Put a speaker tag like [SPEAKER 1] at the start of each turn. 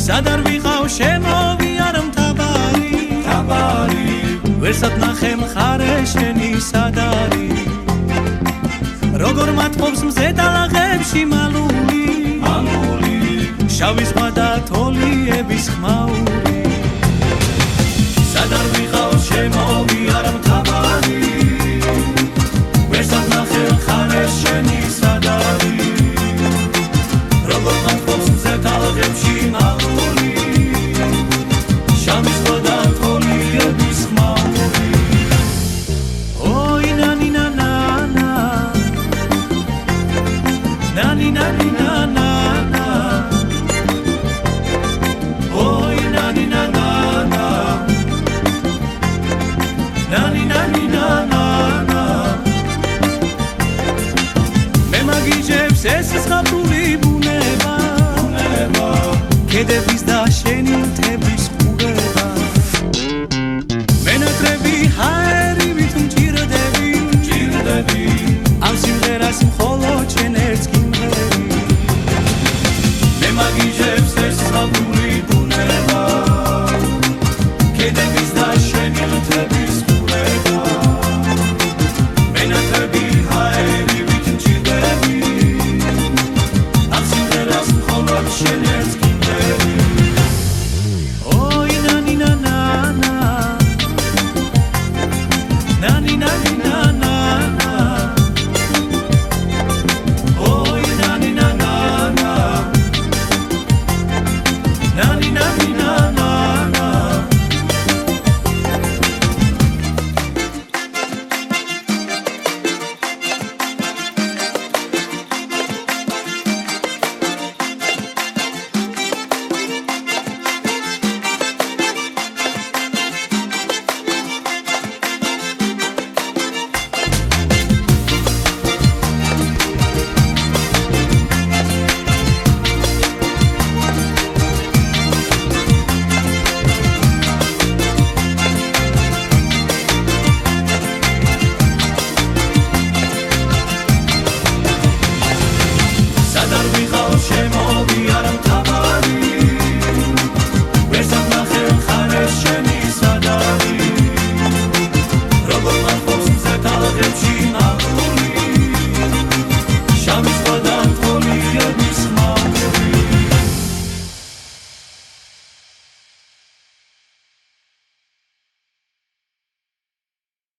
[SPEAKER 1] სად არ ვიყავ შემოვიარ მთავარი ვერსად ნახე მხარე შენი სად არის როგორ მათყობს მზე დალაღებში მალული შავი ზღვა და თოლიების ხმაური სად არ ვიყავ შემოვიარ მთავარი ვერსად ნახე მხარე შენი სად არის როგორ მათყობს მზე დალაღებში მალული შავი ზღვა და თოლიების ხმაური oi nani na na na nani nani na na na oi nani na na na nani nani na na na me magijebs es zghapuli buნება ქედების და შენი მთების ყურება მენატრები ჰაერივით მჭირდები ამ სიმღერას მხოლოდ შენ ერთს გიმღერი მე მაგიჟებს ეს ზღაპული ბუნება ქედების და შენი მთების ყურება მენატრები ჰაერივით მჭირდები ამ სიმღერას მხოლოდ შენ ერთს გიმღერი